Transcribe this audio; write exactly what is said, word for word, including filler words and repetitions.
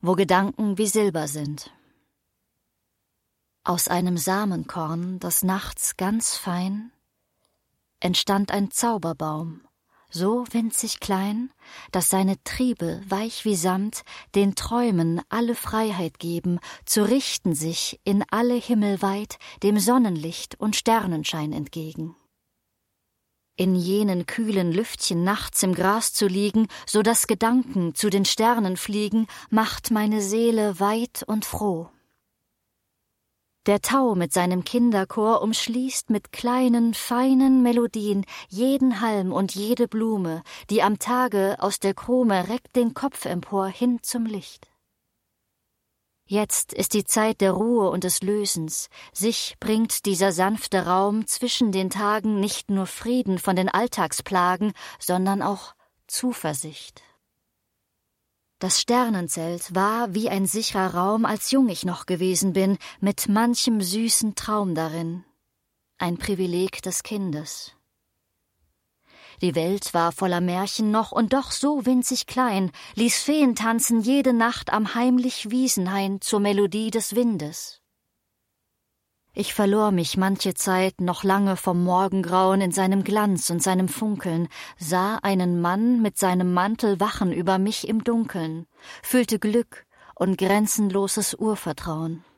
wo Gedanken wie Silber sind. Aus einem Samenkorn, das nachts ganz fein, entstand ein Zauberbaum, so winzig klein, dass seine Triebe, weich wie Samt, den Träumen alle Freiheit geben, zu richten sich in alle Himmel weit, dem Sonnenlicht und Sternenschein entgegen. In jenen kühlen Lüftchen nachts im Gras zu liegen, so dass Gedanken zu den Sternen fliegen, macht meine Seele weit und froh. Der Tau mit seinem Kinderchor umschließt mit kleinen, feinen Melodien jeden Halm und jede Blume, die am Tage aus der Krome reckt den Kopf empor hin zum Licht. Jetzt ist die Zeit der Ruhe und des Lösens, sich bringt dieser sanfte Raum zwischen den Tagen nicht nur Frieden von den Alltagsplagen, sondern auch Zuversicht. Das Sternenzelt war wie ein sicherer Raum, als jung ich noch gewesen bin, mit manchem süßen Traum darin. Ein Privileg des Kindes. Die Welt war voller Märchen noch und doch so winzig klein, ließ Feen tanzen jede Nacht am heimlich Wiesenhain zur Melodie des Windes. Ich verlor mich manche Zeit noch lange vom Morgengrauen in seinem Glanz und seinem Funkeln, sah einen Mann mit seinem Mantel wachen über mich im Dunkeln, fühlte Glück und grenzenloses Urvertrauen.